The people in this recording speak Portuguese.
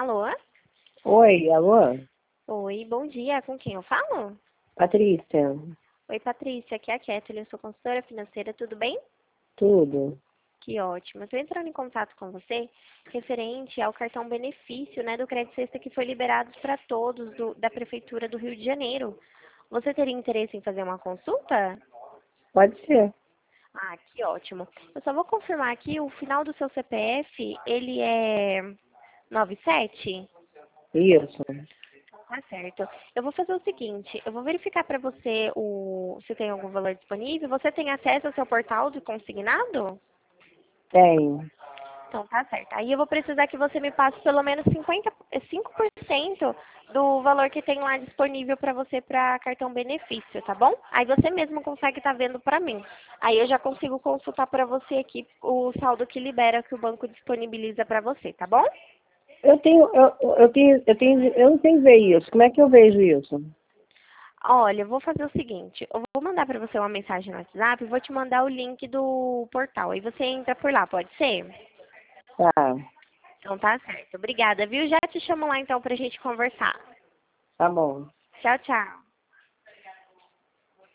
Alô? Oi, alô? Oi, bom dia. Com quem eu falo? Patrícia, Oi, Patrícia. Aqui é a Kathleen. Eu sou consultora financeira. Tudo bem? tudo? Que ótimo. Estou entrando em contato com você referente ao cartão benefício, né, do Crédito Sexta que foi liberado para todos da Prefeitura do Rio de Janeiro. Você teria interesse em fazer uma consulta? Pode ser. Ah, que ótimo. Eu só vou confirmar aqui, o final do seu CPF, ele é 97? Isso. Tá certo. Eu vou fazer o seguinte, eu vou verificar para você se tem algum valor disponível. Você tem acesso ao seu portal de consignado? Tenho. Então tá certo. Aí eu vou precisar que você me passe pelo menos 5% do valor que tem lá disponível para você para cartão benefício, tá bom? Aí você mesmo consegue estar vendo para mim. Aí eu já consigo consultar para você aqui o saldo que libera, que o banco disponibiliza para você, tá bom? Eu não tenho que ver isso. Como é que eu vejo isso? Olha, eu vou fazer o seguinte, eu vou mandar para você uma mensagem no WhatsApp e vou te mandar o link do portal. Aí você entra por lá, pode ser? Tá, Então tá certo. Obrigada, viu? Já te chamo lá então pra gente conversar. tá bom. Tchau, tchau.